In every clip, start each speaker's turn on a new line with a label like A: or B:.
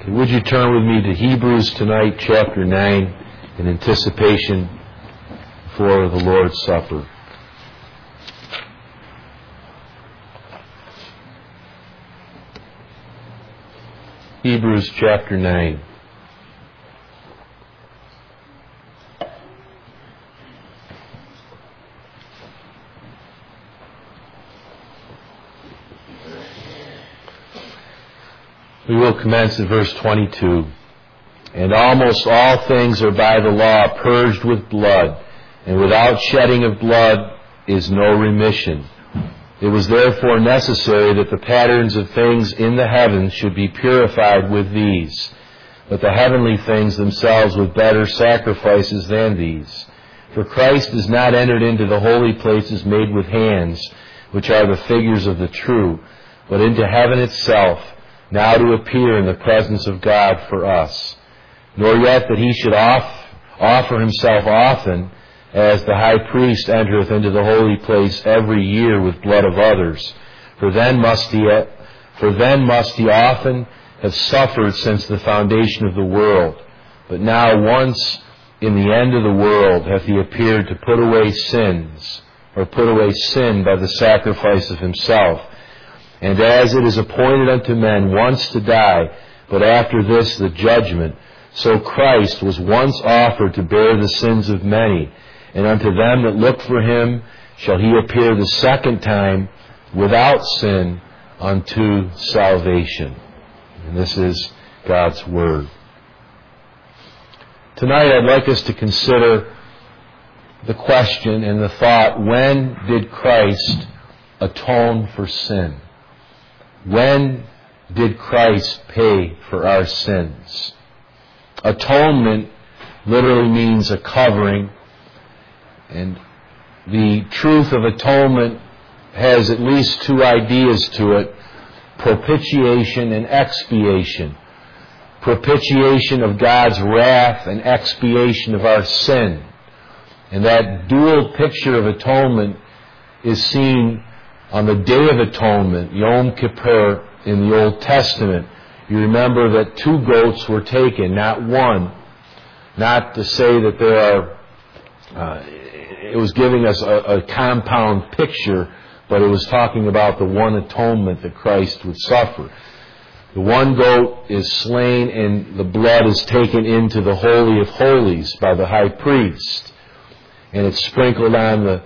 A: Would you turn with me to Hebrews tonight, chapter 9, in anticipation for the Lord's Supper. Hebrews chapter 9. We will commence at verse 22. And almost all things are by the law purged with blood, and without shedding of blood is no remission. It was therefore necessary that the patterns of things in the heavens should be purified with these, but the heavenly things themselves with better sacrifices than these. For Christ is not entered into the holy places made with hands, which are the figures of the true, but into heaven itself, now to appear in the presence of God for us. Nor yet that he should offer himself often, as the high priest entereth into the holy place every year with blood of others. For then must he often have suffered since the foundation of the world. But now once in the end of the world hath he appeared to put away sin by the sacrifice of himself. And as it is appointed unto men once to die, but after this the judgment, so Christ was once offered to bear the sins of many, and unto them that look for him shall he appear the second time without sin unto salvation. And this is God's Word. Tonight I'd like us to consider the question and the thought, when did Christ atone for sin? When did Christ pay for our sins? Atonement literally means a covering, and the truth of atonement has at least two ideas to it: propitiation and expiation. Propitiation of God's wrath and expiation of our sin. And that dual picture of atonement is seen on the Day of Atonement, Yom Kippur, in the Old Testament. You remember that 2 goats were taken, not one. Not to say that there are, it was giving us a compound picture, but it was talking about the one atonement that Christ would suffer. The one goat is slain and the blood is taken into the Holy of Holies by the high priest. And it's sprinkled on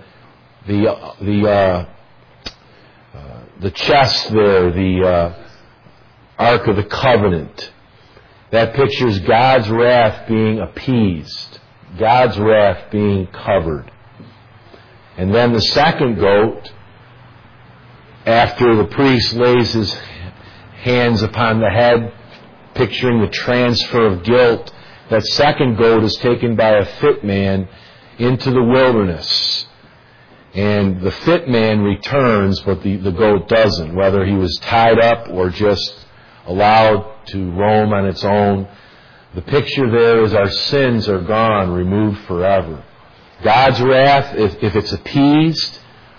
A: the chest there, the Ark of the Covenant. That pictures God's wrath being appeased, God's wrath being covered. And then the second goat, after the priest lays his hands upon the head, picturing the transfer of guilt, that second goat is taken by a fit man into the wilderness. And the fit man returns, but the goat doesn't, whether he was tied up or just allowed to roam on its own. The picture there is our sins are gone, removed forever. God's wrath, if it's appeased,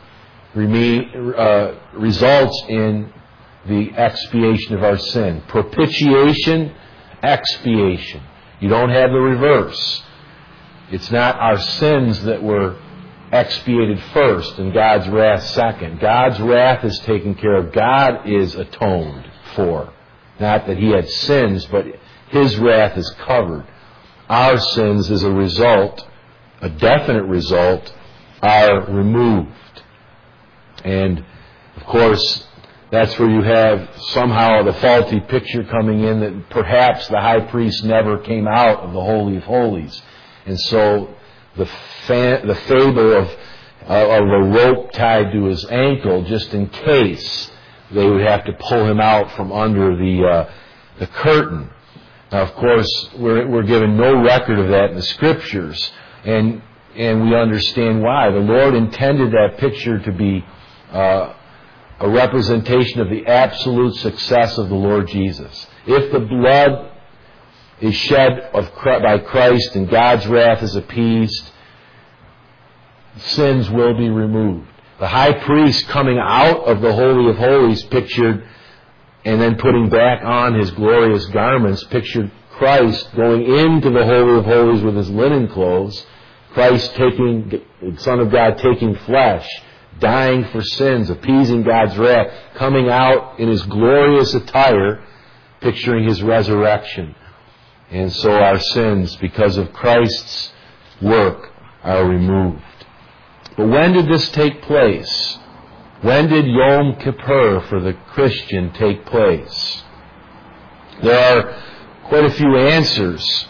A: results in the expiation of our sin. Propitiation, expiation. You don't have the reverse. It's not our sins that were expiated first and God's wrath second. God's wrath is taken care of. God is atoned for. Not that he had sins, but his wrath is covered. Our sins, as a result, a definite result, are removed. And, of course, that's where you have somehow the faulty picture coming in that perhaps the high priest never came out of the Holy of Holies. And so the fable of a rope tied to his ankle, just in case they would have to pull him out from under the curtain. Now, of course, we're given no record of that in the Scriptures, and we understand why. The Lord intended that picture to be a representation of the absolute success of the Lord Jesus. If the blood is shed by Christ and God's wrath is appeased, sins will be removed. The high priest coming out of the Holy of Holies pictured and then putting back on his glorious garments pictured Christ going into the Holy of Holies with his linen clothes, Christ the Son of God taking flesh, dying for sins, appeasing God's wrath, coming out in his glorious attire, picturing his resurrection. And so our sins, because of Christ's work, are removed. But when did this take place? When did Yom Kippur for the Christian take place? There are quite a few answers.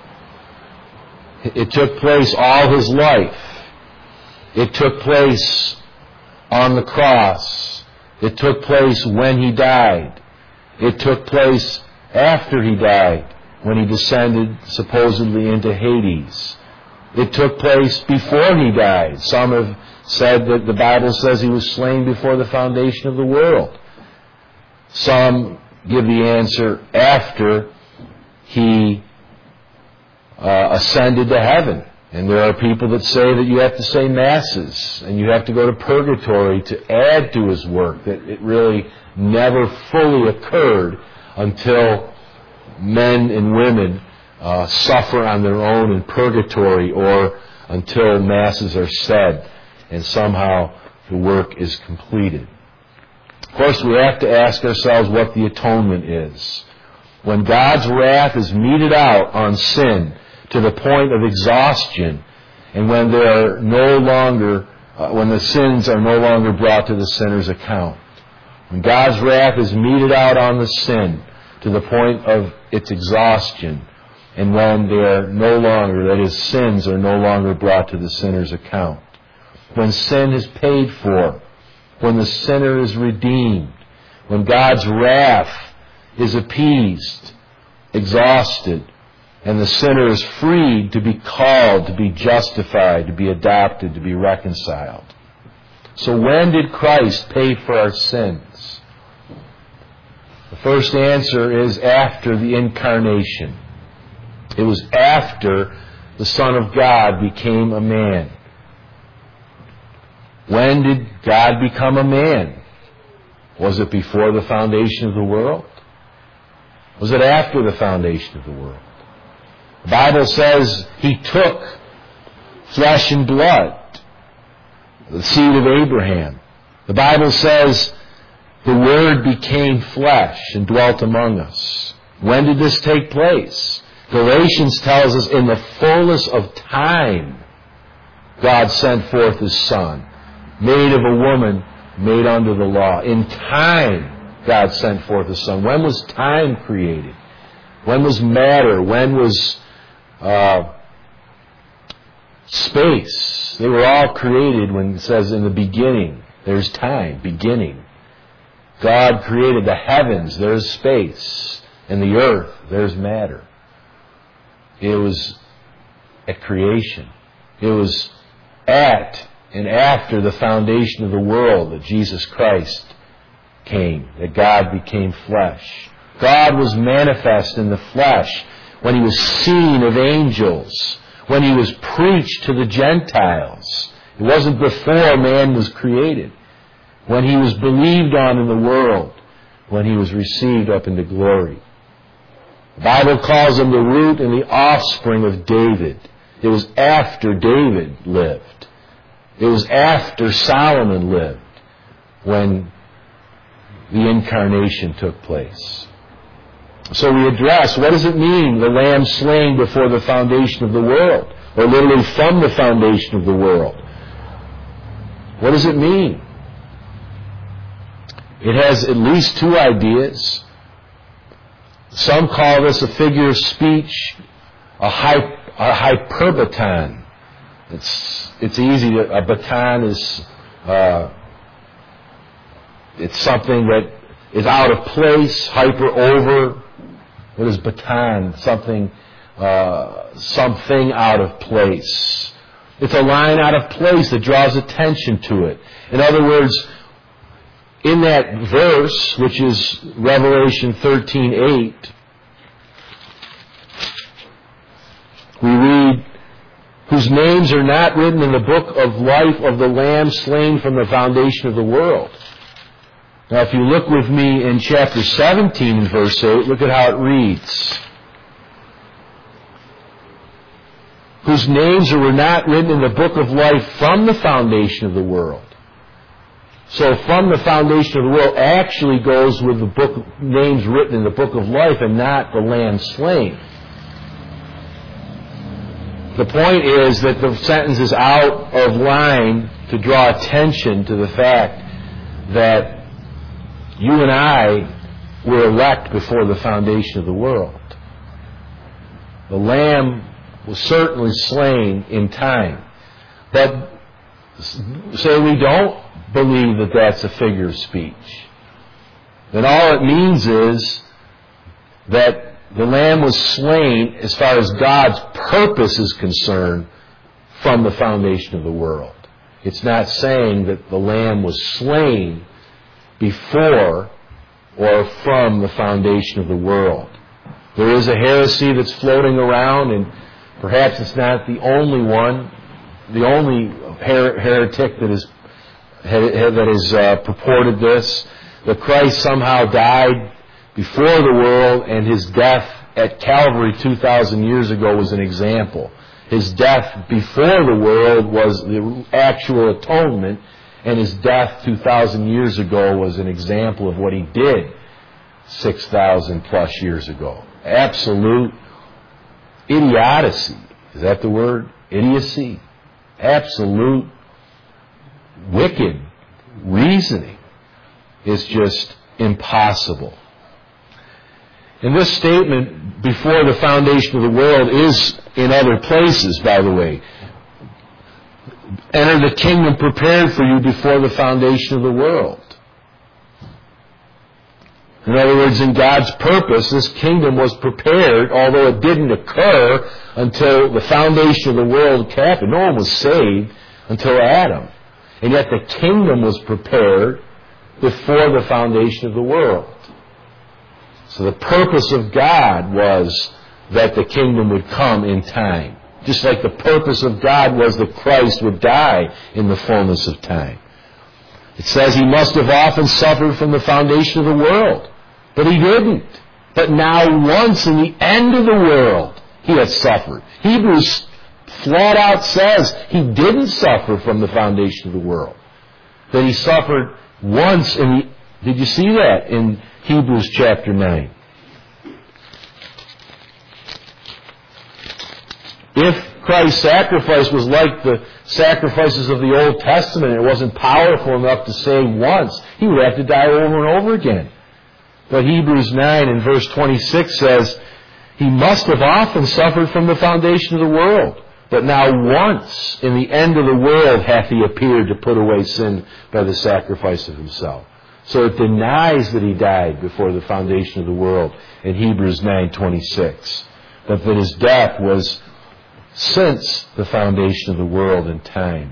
A: It took place all his life. It took place on the cross. It took place when he died. It took place after he died, when he descended supposedly into Hades. It took place before he died. Some have said that the Bible says he was slain before the foundation of the world. Some give the answer after he ascended to heaven. And there are people that say that you have to say masses and you have to go to purgatory to add to his work, that it really never fully occurred until men and women suffer on their own in purgatory, or until masses are said and somehow the work is completed. Of course, we have to ask ourselves what the atonement is. When God's wrath is meted out on sin to the point of exhaustion, and when there are no longer, when the sins are no longer brought to the sinner's account, when God's wrath is meted out on the sin to the point of its exhaustion, and when they are no longer, that is, sins are no longer brought to the sinner's account, when sin is paid for, when the sinner is redeemed, when God's wrath is appeased, exhausted, and the sinner is freed to be called, to be justified, to be adopted, to be reconciled. So when did Christ pay for our sins? The first answer is after the incarnation. It was after the Son of God became a man. When did God become a man? Was it before the foundation of the world? Was it after the foundation of the world? The Bible says he took flesh and blood, the seed of Abraham. The Bible says the Word became flesh and dwelt among us. When did this take place? Galatians tells us in the fullness of time, God sent forth His Son, made of a woman, made under the law. In time, God sent forth His Son. When was time created? When was matter? When was space? They were all created when it says in the beginning. There's time, beginning. God created the heavens, there's space. And the earth, there's matter. It was at creation. It was at and after the foundation of the world that Jesus Christ came, that God became flesh. God was manifest in the flesh when He was seen of angels, when He was preached to the Gentiles. It wasn't before man was created. When He was believed on in the world, when He was received up into glory. The Bible calls Him the root and the offspring of David. It was after David lived. It was after Solomon lived when the incarnation took place. So we address, what does it mean, the Lamb slain before the foundation of the world? Or literally from the foundation of the world. What does it mean? It has at least two ideas. Some call this a figure of speech, a hyperbaton. It's easy to, a baton is, it's something that is out of place, hyper over. What is baton? Something out of place. It's a line out of place that draws attention to it. In other words, in that verse, which is Revelation 13:8, we read, whose names are not written in the book of life of the Lamb slain from the foundation of the world. Now, if you look with me in chapter 17 and verse 8, look at how it reads. Whose names were not written in the book of life from the foundation of the world. So from the foundation of the world actually goes with the book names written in the book of life and not the lamb slain. The point is that the sentence is out of line to draw attention to the fact that you and I were elect before the foundation of the world. The Lamb was certainly slain in time. But say we don't believe that that's a figure of speech. Then all it means is that the Lamb was slain as far as God's purpose is concerned from the foundation of the world. It's not saying that the Lamb was slain before or from the foundation of the world. There is a heresy that's floating around, and perhaps it's not the only one, the only heretic that has purported this, that Christ somehow died before the world and his death at Calvary 2,000 years ago was an example. His death before the world was the actual atonement, and his death 2,000 years ago was an example of what he did 6,000 plus years ago. Absolute idiocy. Is that the word? Idiocy. Absolute wicked reasoning is just impossible. And this statement, before the foundation of the world, is in other places, by the way. Enter the kingdom prepared for you before the foundation of the world. In other words, in God's purpose, this kingdom was prepared, although it didn't occur until the foundation of the world happened. No one was saved until Adam. And yet the kingdom was prepared before the foundation of the world. So the purpose of God was that the kingdom would come in time. Just like the purpose of God was that Christ would die in the fullness of time. It says he must have often suffered from the foundation of the world. But he didn't. But now once in the end of the world, he had suffered. Hebrews flat out says he didn't suffer from the foundation of the world. That he suffered once in the... Did you see that in Hebrews chapter 9? If Christ's sacrifice was like the sacrifices of the Old Testament, it wasn't powerful enough to save once, he would have to die over and over again. But Hebrews 9 and verse 26 says, he must have often suffered from the foundation of the world. But now once in the end of the world hath he appeared to put away sin by the sacrifice of himself. So it denies that he died before the foundation of the world in Hebrews 9:26. But that his death was since the foundation of the world and time.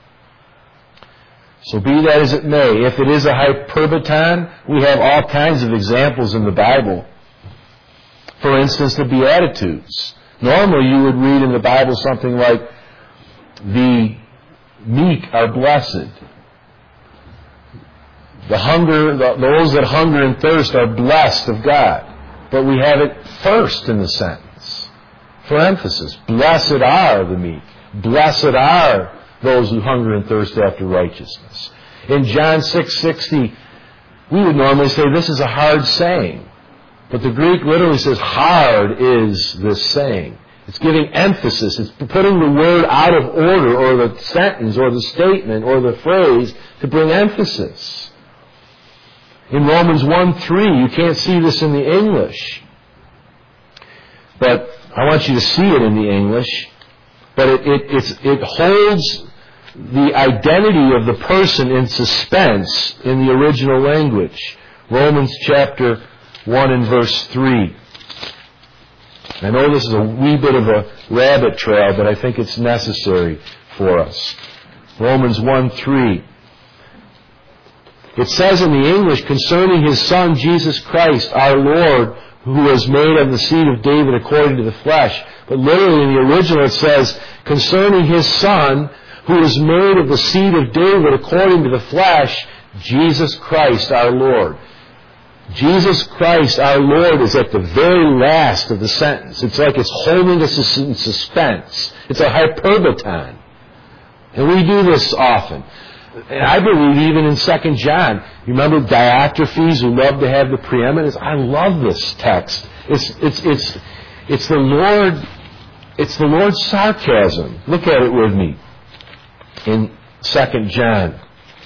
A: So be that as it may, if it is a hyperbaton, we have all kinds of examples in the Bible. For instance, the Beatitudes. Normally you would read in the Bible something like, the meek are blessed. Those that hunger and thirst are blessed of God. But we have it first in the sentence. For emphasis, blessed are the meek. Blessed are those who hunger and thirst after righteousness. In John 6:60, we would normally say this is a hard saying. But the Greek literally says hard is this saying. It's giving emphasis. It's putting the word out of order, or the sentence, or the statement, or the phrase to bring emphasis. In Romans 1:3, you can't see this in the English. But I want you to see it in the English. But it holds the identity of the person in suspense in the original language. Romans chapter 1 and verse 3. I know this is a wee bit of a rabbit trail, but I think it's necessary for us. Romans 1:3. It says in the English, concerning his Son, Jesus Christ, our Lord, who was made of the seed of David according to the flesh. But literally in the original it says, concerning his Son, who was made of the seed of David according to the flesh, Jesus Christ our Lord. Jesus Christ our Lord is at the very last of the sentence. It's like it's holding us in suspense. It's a hyperbaton. And we do this often. And I believe even in 2 John, you remember Diotrephes who loved to have the preeminence? I love this text. It's the Lord's sarcasm. Look at it with me in 2 John.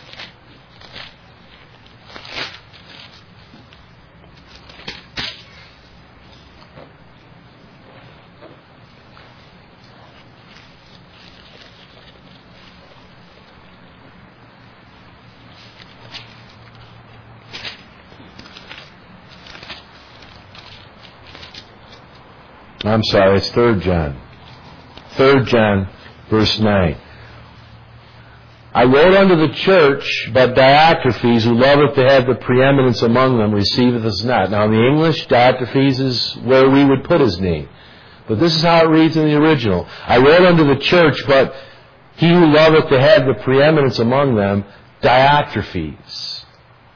A: I'm sorry, it's 3 John. 3 John, verse 9. I wrote unto the church, but Diotrephes, who loveth to have the preeminence among them, receiveth us not. Now in the English, Diotrephes is where we would put his name. But this is how it reads in the original. I wrote unto the church, but he who loveth to have the preeminence among them, Diotrephes,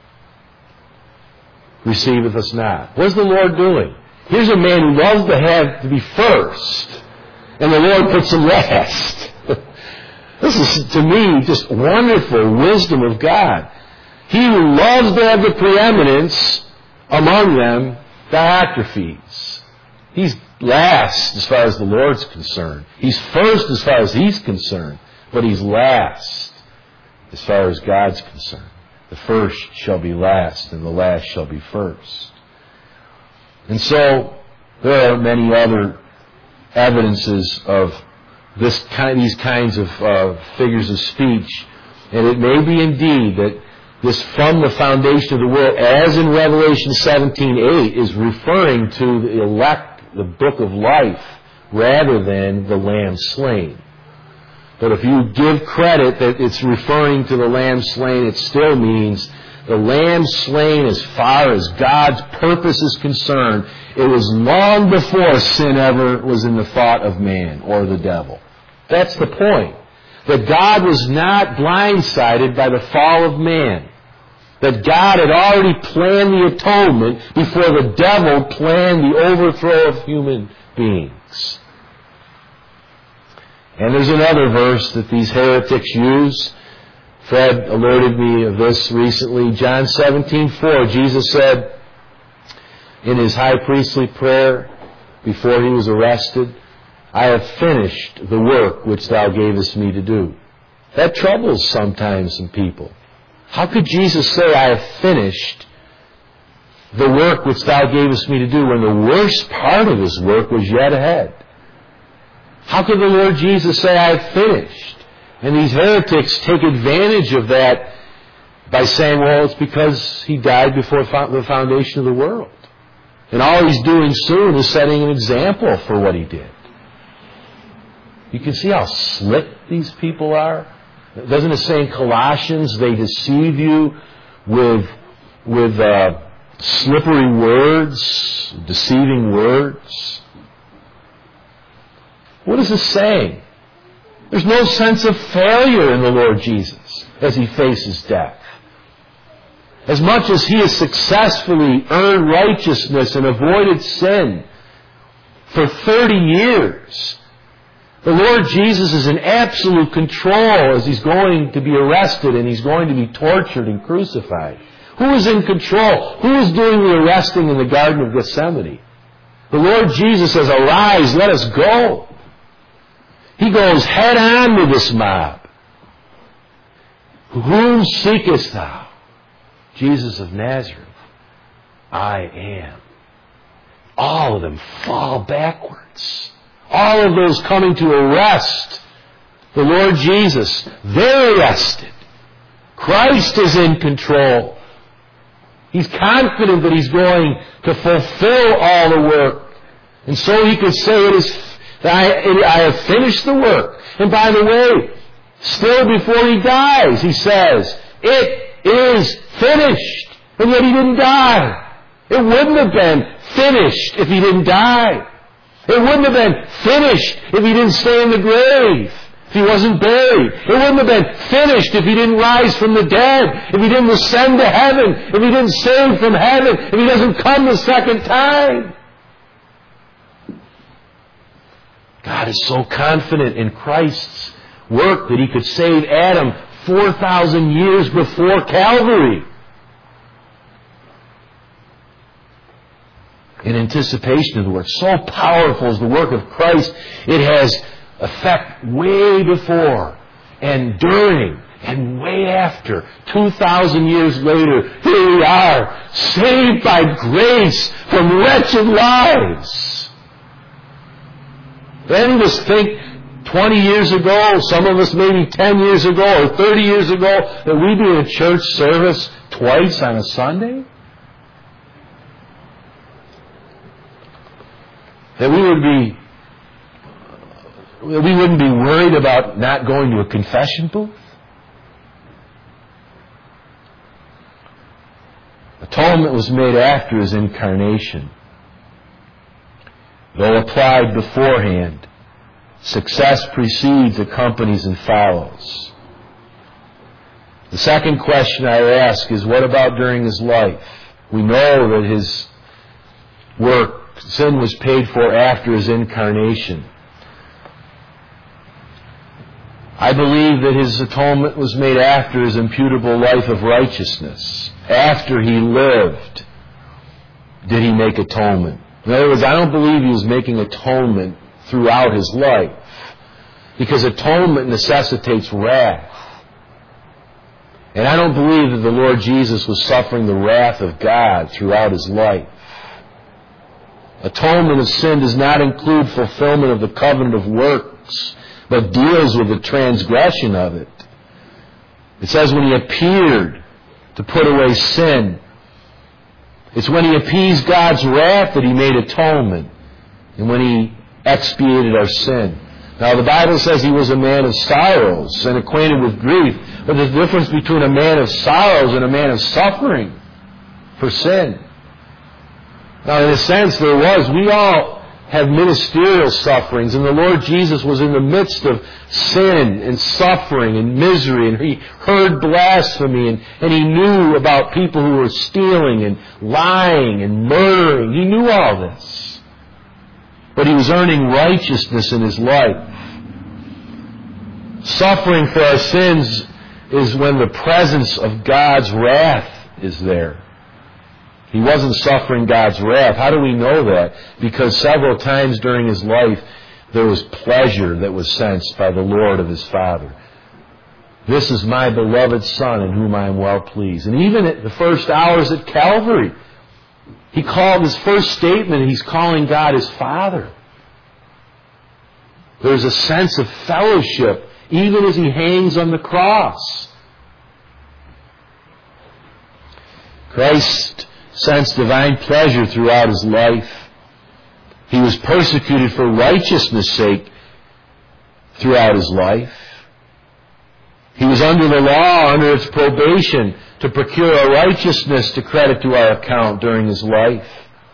A: receiveth us not. What is the Lord doing? Here's a man who loves to be first, and the Lord puts him last. This is, to me, just wonderful wisdom of God. He who loves to have the preeminence among them, Diotrephes. He's last as far as the Lord's concerned. He's first as far as He's concerned, but He's last as far as God's concerned. The first shall be last, and the last shall be first. And so, there are many other evidences of these kinds of figures of speech. And it may be indeed that this from the foundation of the world, as in Revelation 17:8, is referring to the elect, the book of life, rather than the Lamb slain. But if you give credit that it's referring to the Lamb slain, it still means the Lamb slain as far as God's purpose is concerned. It was long before sin ever was in the thought of man or the devil. That's the point. That God was not blindsided by the fall of man. That God had already planned the atonement before the devil planned the overthrow of human beings. And there's another verse that these heretics use. Fred alerted me of this recently. John 17:4, Jesus said in His high priestly prayer before He was arrested, I have finished the work which Thou gavest me to do. That troubles sometimes some people. How could Jesus say, I have finished the work which Thou gavest me to do, when the worst part of His work was yet ahead? How could the Lord Jesus say, I have finished? And these heretics take advantage of that by saying, well, it's because He died before the foundation of the world. And all He's doing soon is setting an example for what He did. You can see how slick these people are. Doesn't it say in Colossians, they deceive you with slippery words, deceiving words? What is it saying? There's no sense of failure in the Lord Jesus as He faces death. As much as He has successfully earned righteousness and avoided sin for 30 years, the Lord Jesus is in absolute control as He's going to be arrested and He's going to be tortured and crucified. Who is in control? Who is doing the arresting in the Garden of Gethsemane? The Lord Jesus says, arise, let us go. He goes head on with this mob. Whom seekest thou? Jesus of Nazareth. I am. All of them fall backwards. All of those coming to arrest the Lord Jesus, they're arrested. Christ is in control. He's confident that He's going to fulfill all the work. And so He could say, I have finished the work. And by the way, still before He dies, He says, it is finished. And yet He didn't die. It wouldn't have been finished if He didn't die. It wouldn't have been finished if He didn't stay in the grave. if He wasn't buried. It wouldn't have been finished if He didn't rise from the dead, if He didn't ascend to heaven, if He didn't save from heaven, if He doesn't come the second time. God is so confident in Christ's work that He could save Adam 4,000 years before Calvary. In anticipation of the work. So powerful is the work of Christ, it has effect way before and during and way after. 2,000 years later, here we are, saved by grace from wretched lives. Any of us think 20 years ago, some of us maybe 10 years ago or 30 years ago, that we'd be in a church service twice on a Sunday? That we wouldn't be worried about not going to a confession booth? Atonement was made after His incarnation. Though applied beforehand, success precedes, accompanies, and follows. The second question I ask is, what about during His life? We know that His work, sin was paid for after His incarnation. I believe that His atonement was made after His imputable life of righteousness. After He lived, did He make atonement. In other words, I don't believe He was making atonement throughout His life, because atonement necessitates wrath. And I don't believe that the Lord Jesus was suffering the wrath of God throughout His life. Atonement of sin does not include fulfillment of the covenant of works, but deals with the transgression of it. It says when He appeared to put away sin, it's when He appeased God's wrath that He made atonement, and when He expiated our sin. Now the Bible says He was a man of sorrows and acquainted with grief, but there's a difference between a man of sorrows and a man of suffering for sin. Now in a sense there was. We all have ministerial sufferings, and the Lord Jesus was in the midst of sin and suffering and misery, and He heard blasphemy, and He knew about people who were stealing and lying and murdering. He knew all this. But He was earning righteousness in His life. Suffering for our sins is when the presence of God's wrath is there. He wasn't suffering God's wrath. How do we know that? Because several times during His life, there was pleasure that was sensed by the Lord of His Father. This is my beloved Son in whom I am well pleased. And even at the first hours at Calvary, He called His first statement, He's calling God His Father. There's a sense of fellowship even as He hangs on the cross. Christ sensed divine pleasure throughout His life. He was persecuted for righteousness' sake throughout His life. He was under the law, under its probation, to procure a righteousness to credit to our account during His life.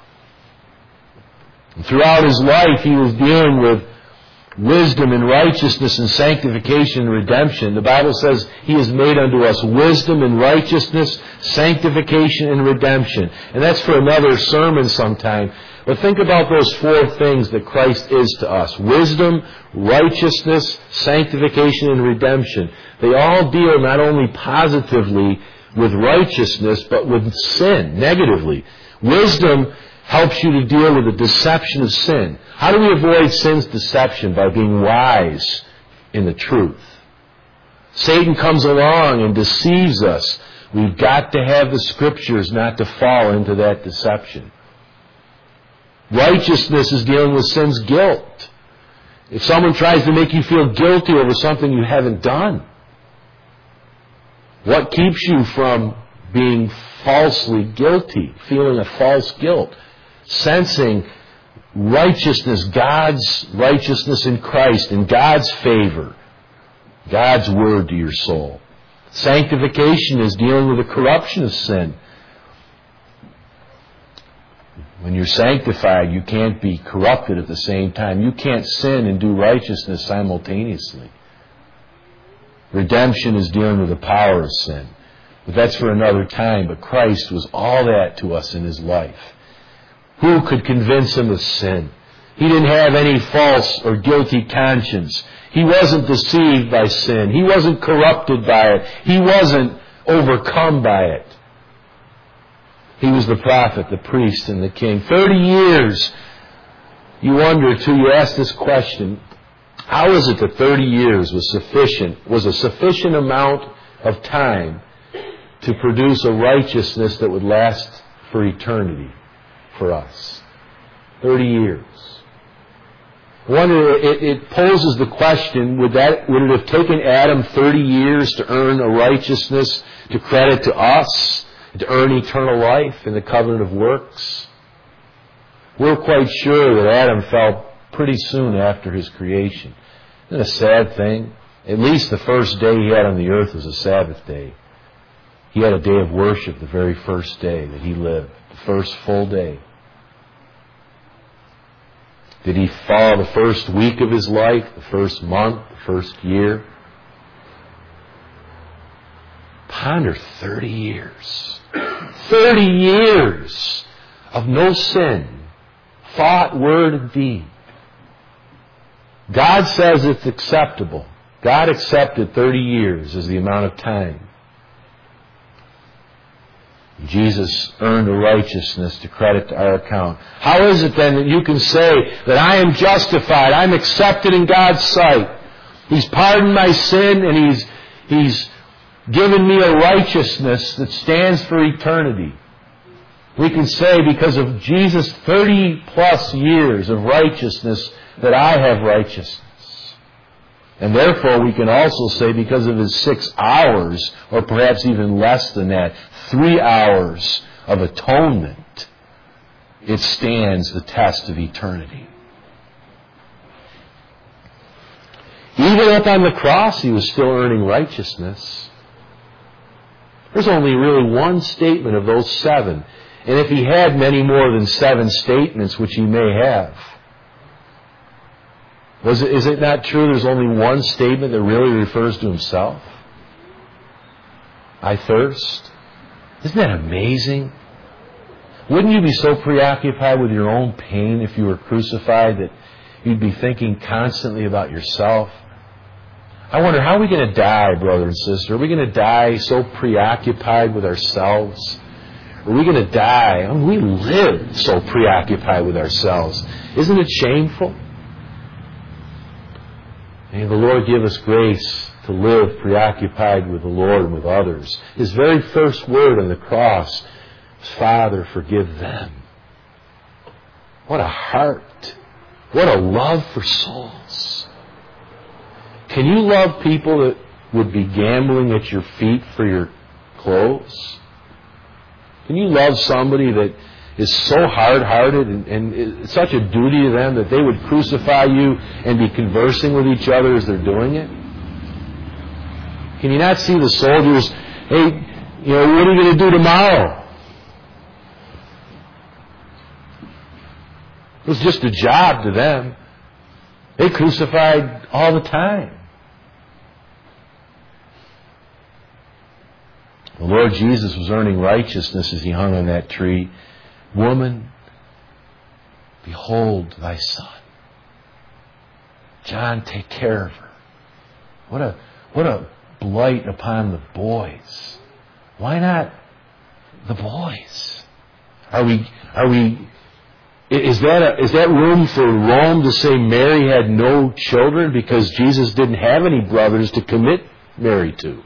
A: And throughout His life, He was dealing with wisdom and righteousness and sanctification and redemption. The Bible says He has made unto us wisdom and righteousness, sanctification and redemption. And that's for another sermon sometime. But think about those four things that Christ is to us. Wisdom, righteousness, sanctification and redemption. They all deal not only positively with righteousness, but with sin, negatively. Wisdom helps you to deal with the deception of sin. How do we avoid sin's deception? By being wise in the truth. Satan comes along and deceives us. We've got to have the Scriptures not to fall into that deception. Righteousness is dealing with sin's guilt. If someone tries to make you feel guilty over something you haven't done, what keeps you from being falsely guilty, feeling a false guilt? Sensing righteousness, God's righteousness in Christ, in God's favor, God's word to your soul. Sanctification is dealing with the corruption of sin. When you're sanctified, you can't be corrupted at the same time. You can't sin and do righteousness simultaneously. Redemption is dealing with the power of sin. But that's for another time. But Christ was all that to us in His life. Who could convince Him of sin? He didn't have any false or guilty conscience. He wasn't deceived by sin. He wasn't corrupted by it. He wasn't overcome by it. He was the prophet, the priest, and the king. 30 years, you wonder till you ask this question, how is it that 30 years was a sufficient amount of time to produce a righteousness that would last for eternity for us? 30 years. I wonder, it poses the question, would it have taken Adam 30 years to earn a righteousness to credit to us, to earn eternal life in the covenant of works? We're quite sure that Adam fell pretty soon after his creation. Isn't it a sad thing? At least the first day he had on the earth was a Sabbath day. He had a day of worship the very first day that he lived, the first full day. Did he follow the first week of his life, the first month, the first year? Ponder 30 years. 30 years of no sin, thought, word, and deed. God says it's acceptable. God accepted 30 years as the amount of time. Jesus earned a righteousness to credit to our account. How is it then that you can say that I am justified, I'm accepted in God's sight? He's pardoned my sin and He's given me a righteousness that stands for eternity. We can say because of Jesus' 30 plus years of righteousness that I have righteousness. And therefore we can also say because of His 6 hours, or perhaps even less than that, 3 hours of atonement, it stands the test of eternity. Even up on the cross, He was still earning righteousness. There's only really one statement of those 7. And if He had many more than 7 statements, which He may have, is it not true there's only one statement that really refers to Himself? I thirst. Isn't that amazing? Wouldn't you be so preoccupied with your own pain if you were crucified that you'd be thinking constantly about yourself? I wonder, how are we going to die, brother and sister? Are we going to die so preoccupied with ourselves? Are we going to die? I mean, we live so preoccupied with ourselves. Isn't it shameful? May the Lord give us grace to live preoccupied with the Lord and with others. His very first word on the cross was, Father, forgive them. What a heart. What a love for souls. Can you love people that would be gambling at your feet for your clothes? Can you love somebody that is so hard-hearted and it's such a duty to them that they would crucify you and be conversing with each other as they're doing it? Can you not see the soldiers, hey, what are you going to do tomorrow? It was just a job to them. They crucified all the time. The Lord Jesus was earning righteousness as He hung on that tree. Woman, behold thy son. John, take care of her. What a blight upon the boys. Why not the boys? Is that room for Rome to say Mary had no children because Jesus didn't have any brothers to commit Mary to?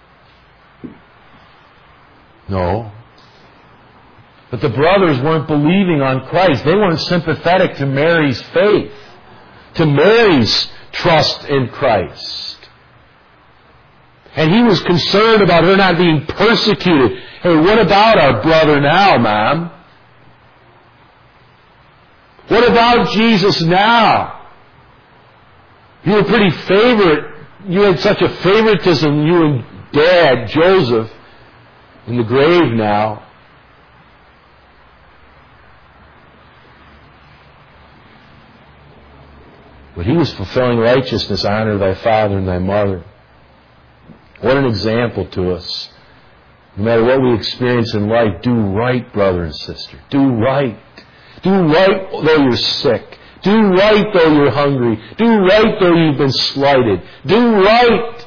A: No. But the brothers weren't believing on Christ. They weren't sympathetic to Mary's faith, to Mary's trust in Christ. And he was concerned about her not being persecuted. Hey, what about our brother now, Mom? What about Jesus now? You were pretty you had such a favoritism, you and Dad, Joseph, in the grave now. But he was fulfilling righteousness, honor thy father and thy mother. What an example to us. No matter what we experience in life, do right, brother and sister. Do right. Do right though you're sick. Do right though you're hungry. Do right though you've been slighted. Do right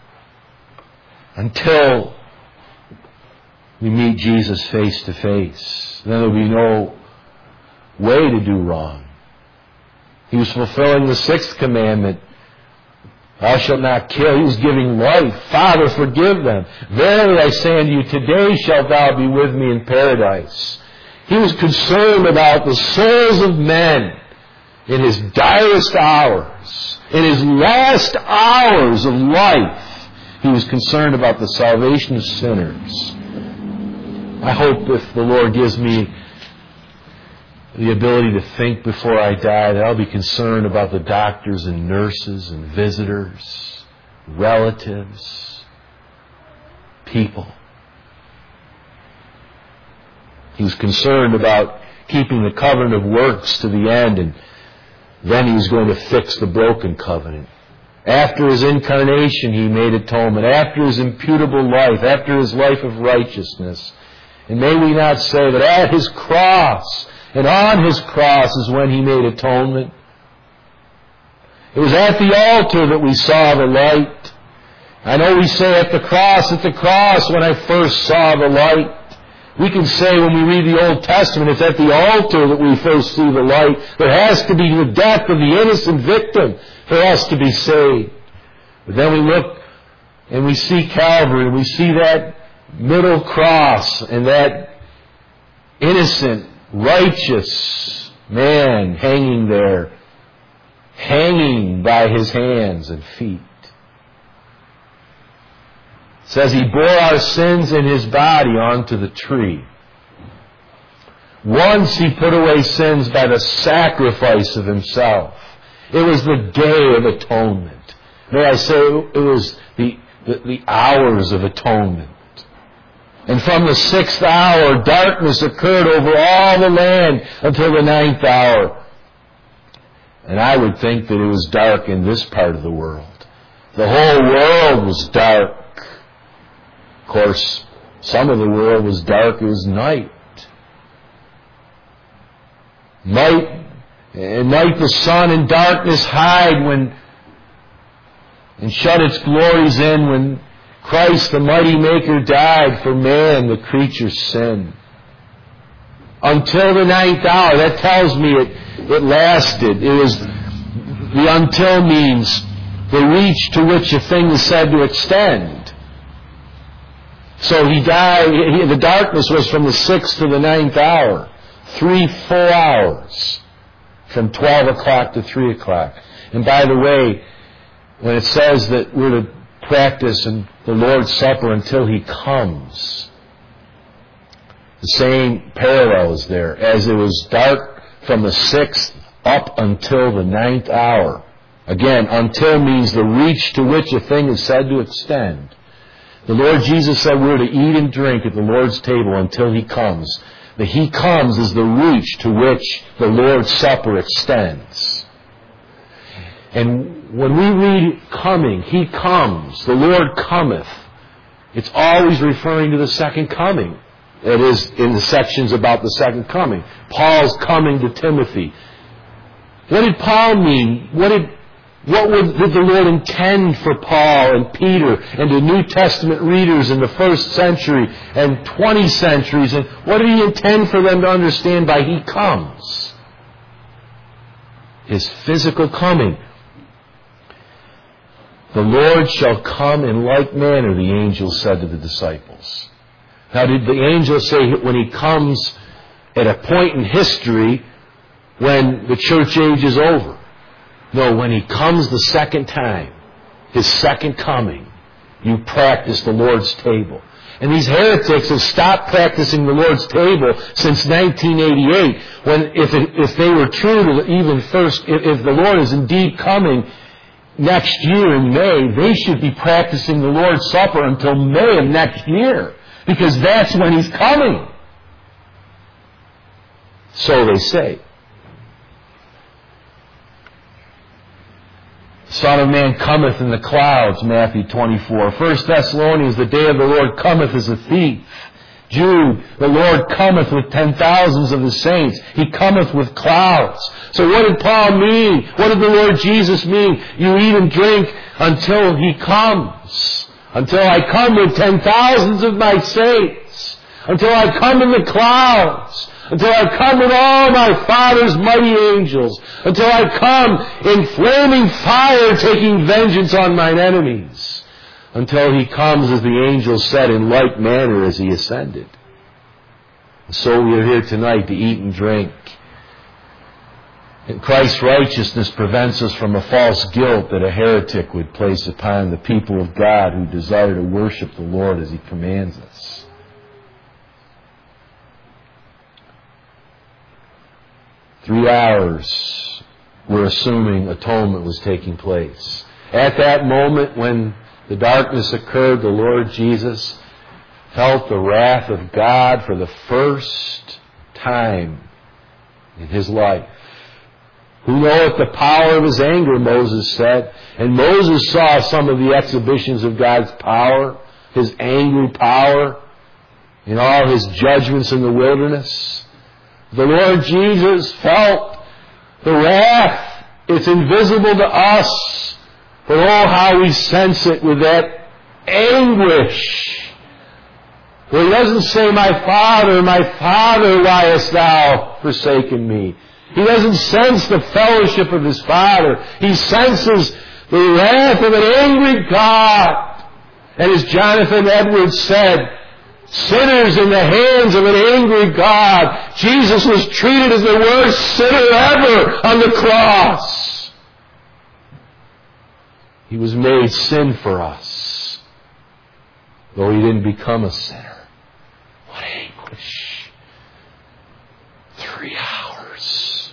A: until we meet Jesus face to face. Then there will be no way to do wrong. He was fulfilling the 6th commandment. Thou shalt not kill. He was giving life. Father, forgive them. Verily I say unto you, today shalt thou be with me in paradise. He was concerned about the souls of men in his direst hours, in his last hours of life. He was concerned about the salvation of sinners. I hope if the Lord gives me the ability to think before I die, that I'll be concerned about the doctors and nurses and visitors, relatives, people. He was concerned about keeping the covenant of works to the end, and then he was going to fix the broken covenant. After his incarnation, he made atonement. After his imputable life, after his life of righteousness. And may we not say that at his cross and on his cross is when he made atonement. It was at the altar that we saw the light. I know we say at the cross when I first saw the light. We can say when we read the Old Testament, it's at the altar that we first see the light. There has to be the death of the innocent victim for us to be saved. But then we look and we see Calvary, and we see that middle cross and that innocent, righteous man hanging there, hanging by his hands and feet. It says he bore our sins in his body onto the tree. Once he put away sins by the sacrifice of himself. It was the day of atonement. May I say, it was the hours of atonement. And from the 6th hour, darkness occurred over all the land until the 9th hour. And I would think that it was dark in this part of the world. The whole world was dark. Of course, some of the world was dark. It was night. At night the sun and darkness hide and shut its glories in when Christ, the mighty Maker, died for man, the creature's sin. Until the 9th hour. That tells me it lasted. It was, the until means the reach to which a thing is said to extend. So he died, the darkness was from the 6th to the 9th hour. 3 full hours. From 12 o'clock to 3 o'clock. And by the way, when it says that we're to practice the Lord's Supper until he comes, the same parallel is there. As it was dark from the 6th up until the 9th hour. Again, until means the reach to which a thing is said to extend. The Lord Jesus said we're to eat and drink at the Lord's table until he comes. The he comes is the reach to which the Lord's Supper extends. And when we read coming, he comes, the Lord cometh, it's always referring to the second coming. It is in the sections about the second coming. Paul's coming to Timothy. What did Paul mean? What did the Lord intend for Paul and Peter and the New Testament readers in the 1st century and 20 centuries? And what did he intend for them to understand by he comes? His physical coming. The Lord shall come in like manner, the angel said to the disciples. Now, did the angel say when he comes at a point in history when the church age is over? No, when he comes the second time, his second coming, you practice the Lord's table. And these heretics have stopped practicing the Lord's table since 1988, when if they were true to even first, if the Lord is indeed coming next year in May, they should be practicing the Lord's Supper until May of next year, because that's when he's coming. So they say. Son of Man cometh in the clouds, Matthew 24. 1 Thessalonians, the day of the Lord cometh as a thief. Jude, the Lord cometh with 10,000s of the saints. He cometh with clouds. So what did Paul mean? What did the Lord Jesus mean? You eat and drink until He comes. Until I come with 10,000s of my saints. Until I come in the clouds. Until I come with all my Father's mighty angels. Until I come in flaming fire taking vengeance on mine enemies. Until He comes, as the angels said, in like manner as He ascended. And so we are here tonight to eat and drink. And Christ's righteousness prevents us from a false guilt that a heretic would place upon the people of God who desire to worship the Lord as He commands us. "3 hours, we're assuming atonement was taking place. At that moment when the darkness occurred, the Lord Jesus felt the wrath of God for the first time in His life. Who knoweth the power of His anger, Moses said. And Moses saw some of the exhibitions of God's power, His angry power, in all His judgments in the wilderness. The Lord Jesus felt the wrath. It's invisible to us. But oh, how we sense it with that anguish. Well, He doesn't say, my Father, why hast thou forsaken me? He doesn't sense the fellowship of His Father. He senses the wrath of an angry God. And as Jonathan Edwards said, sinners in the hands of an angry God. Jesus was treated as the worst sinner ever on the cross. He was made sin for us, though He didn't become a sinner. What anguish. 3 hours.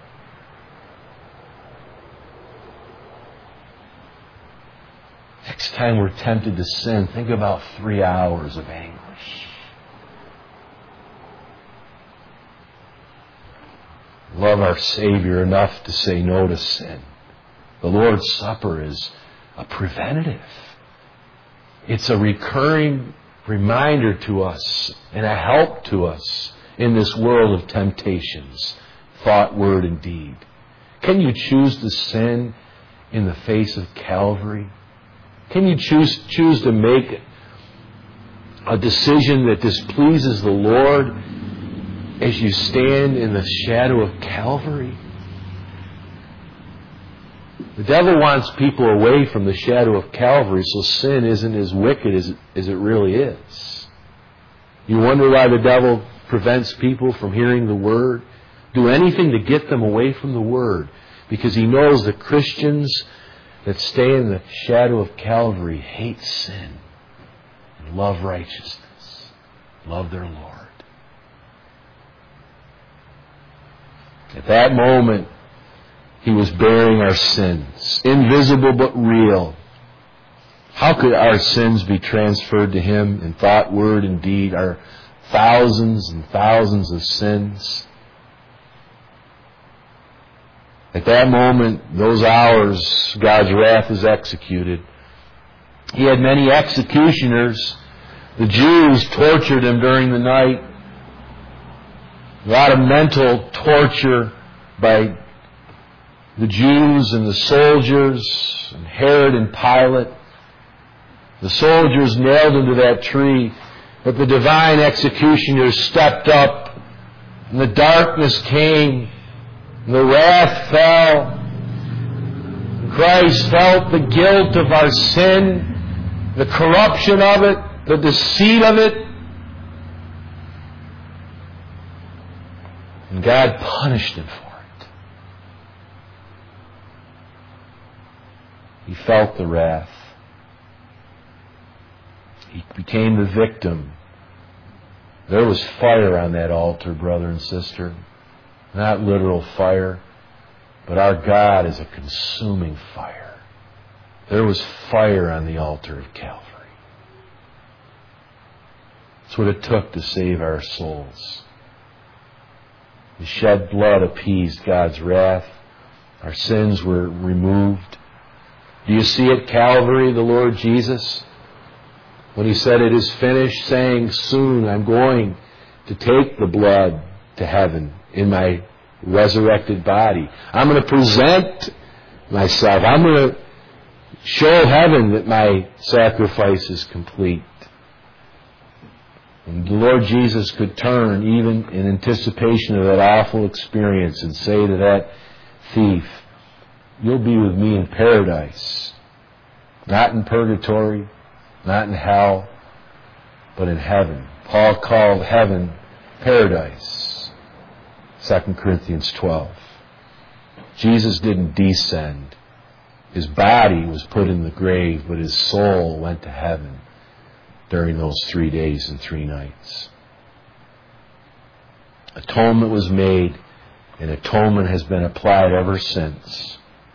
A: Next time we're tempted to sin, think about 3 hours of anguish. Love our Savior enough to say no to sin. The Lord's Supper is a preventative. It's a recurring reminder to us and a help to us in this world of temptations, thought, word, and deed. Can you choose to sin in the face of Calvary? Can you choose to make a decision that displeases the Lord as you stand in the shadow of Calvary? The devil wants people away from the shadow of Calvary so sin isn't as wicked as it really is. You wonder why the devil prevents people from hearing the Word? Do anything to get them away from the Word, because he knows that Christians that stay in the shadow of Calvary hate sin and love righteousness, love their Lord. At that moment, He was bearing our sins, invisible but real. How could our sins be transferred to Him in thought, word, and deed? Our thousands and thousands of sins. At that moment, those hours, God's wrath was executed. He had many executioners. The Jews tortured Him during the night. A lot of mental torture by the Jews and the soldiers and Herod and Pilate. The soldiers nailed Him to that tree, but the divine executioners stepped up, and the darkness came, and the wrath fell. Christ felt the guilt of our sin, the corruption of it, the deceit of it. And God punished Him for it. He felt the wrath. He became the victim. There was fire on that altar, brother and sister. Not literal fire, but our God is a consuming fire. There was fire on the altar of Calvary. That's what it took to save our souls. His shed blood appeased God's wrath. Our sins were removed. Do you see at Calvary the Lord Jesus, when He said, "It is finished," saying, "Soon I'm going to take the blood to heaven in my resurrected body. I'm going to present myself. I'm going to show heaven that my sacrifice is complete." And the Lord Jesus could turn even in anticipation of that awful experience and say to that thief, "You'll be with me in paradise." Not in purgatory, not in hell, but in heaven. Paul called heaven paradise. 2 Corinthians 12. Jesus didn't descend. His body was put in the grave, but His soul went to heaven during those 3 days and 3 nights. Atonement was made, and atonement has been applied ever since.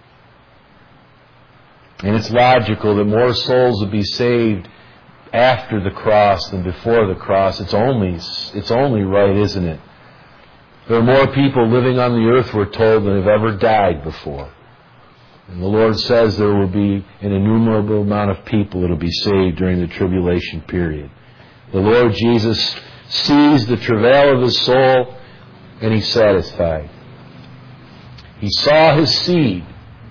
A: And it's logical that more souls will be saved after the cross than before the cross. It's only right, isn't it? There are more people living on the earth, we're told, than have ever died before. And the Lord says there will be an innumerable amount of people that will be saved during the tribulation period. The Lord Jesus sees the travail of His soul, and He's satisfied. He saw His seed,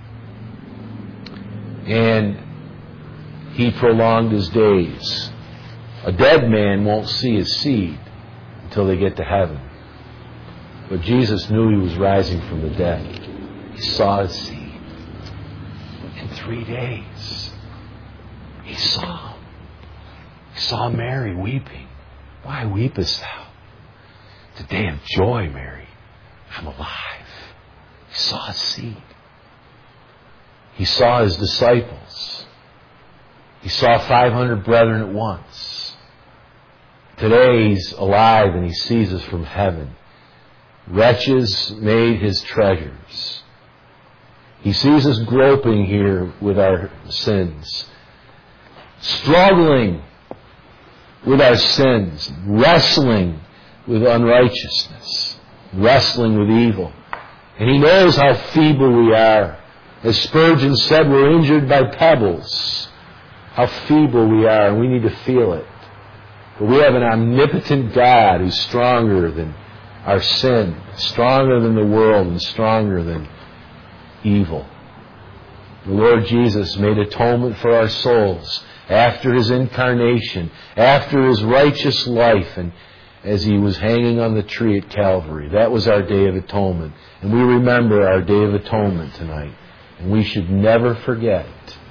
A: and He prolonged His days. A dead man won't see his seed until they get to heaven. But Jesus knew He was rising from the dead. He saw His seed. In 3 days, He saw Him. He saw Mary weeping. "Why weepest thou?" "It's a day of joy, Mary. I'm alive." He saw His seed. He saw His disciples. He saw 500 brethren at once. Today He's alive and He sees us from heaven. Wretches made His treasures. He sees us groping here with our sins, struggling with our sins, wrestling with unrighteousness, wrestling with evil. And He knows how feeble we are. As Spurgeon said, we're injured by pebbles. How feeble we are, and we need to feel it. But we have an omnipotent God who's stronger than our sin, stronger than the world, and stronger than evil. The Lord Jesus made atonement for our souls after His incarnation, after His righteous life, and as He was hanging on the tree at Calvary. That was our Day of Atonement. And we remember our Day of Atonement tonight. And we should never forget.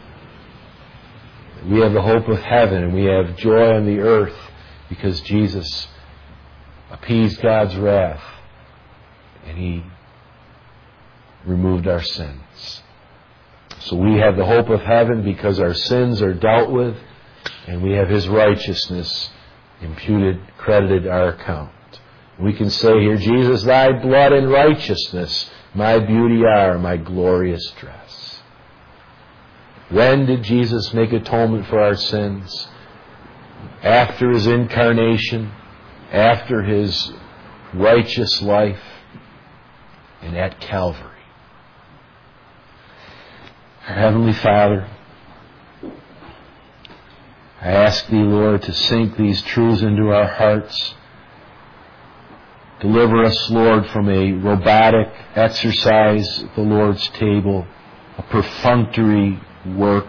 A: We have the hope of heaven, and we have joy on the earth because Jesus appeased God's wrath, and He removed our sins. So we have the hope of heaven because our sins are dealt with, and we have His righteousness imputed, credited our account. We can say here, "Jesus, Thy blood and righteousness, my beauty are, my glorious dress." When did Jesus make atonement for our sins? After His incarnation, after His righteous life, and at Calvary. Our Heavenly Father, I ask Thee, Lord, to sink these truths into our hearts. Deliver us, Lord, from a robotic exercise at the Lord's table, a perfunctory work.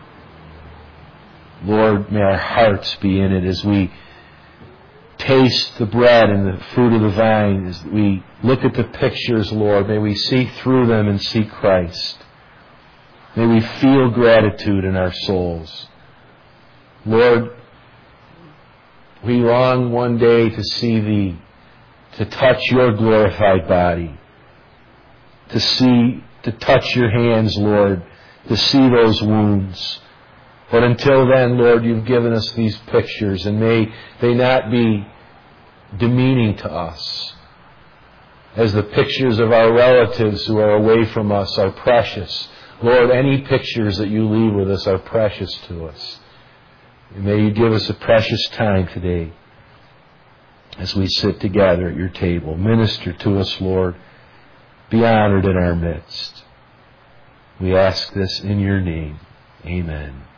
A: Lord, may our hearts be in it as we taste the bread and the fruit of the vine, as we look at the pictures, Lord. May we see through them and see Christ. May we feel gratitude in our souls. Lord, we long one day to see Thee, to touch Your glorified body, to touch Your hands, Lord, to see those wounds. But until then, Lord, You've given us these pictures, and may they not be demeaning to us, as the pictures of our relatives who are away from us are precious. Lord, any pictures that You leave with us are precious to us. And may You give us a precious time today as we sit together at Your table. Minister to us, Lord. Be honored in our midst. We ask this in Your name. Amen.